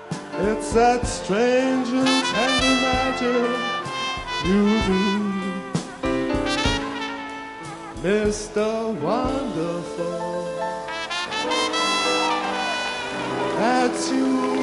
It's that strange and tender magic you do, Mr. Wonderful. That's you.